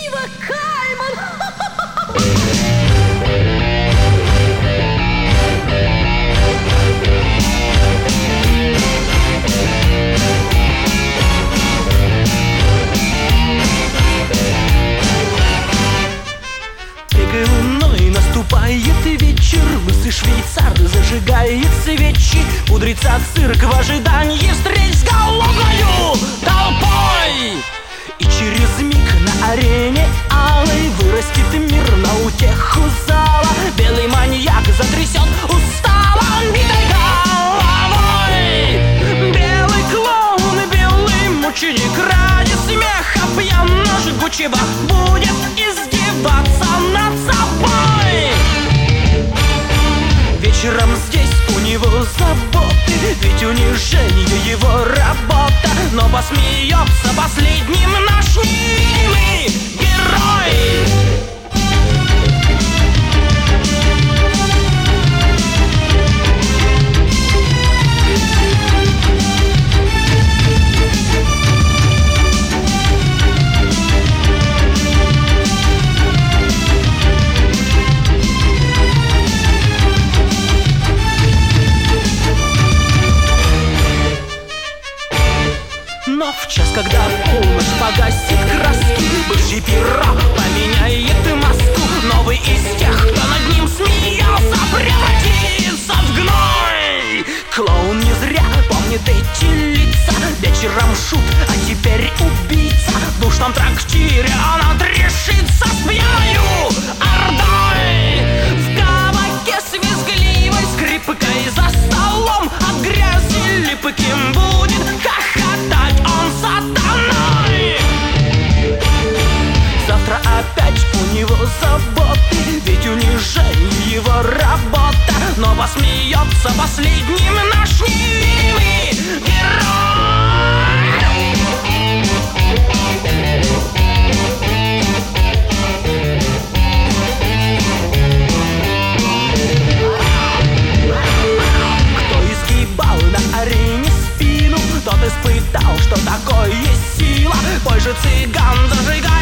Ива Кайман! Тыкой луной наступает вечер, лысый швейцар зажигает свечи, пудрится цирк в ожидании встреч с голодною толпой. И через миг на арене алой вырастет мир на утеху зала. Белый маньяк затрясет устало битой головой. Белый клоун, белый мученик ради смеха пьяно жгучего будет издеваться над собой. Вечером здесь у него заботы, ведь унижение его работа. Но посмеется последним наш невидимый герой. Но в час, когда полночь погасит краски, бывший пирог поменяет маску. Новый из тех, кто над ним смеялся, превратится в гной. Клоун не зря помнит эти лица. Вечером шут, а теперь убийца. В душном трактире он отрешится с пьяною ордой. В кабаке с визгливой скрипкой за столом от грязи липким будет хохотать он сатаной. Завтра опять у него заботы, ведь унижение его работа. Но посмеется последним наш невидимый герой. Кто изгибал на арене спину, тот испытал, что такое сила. Бой же цыган зажигает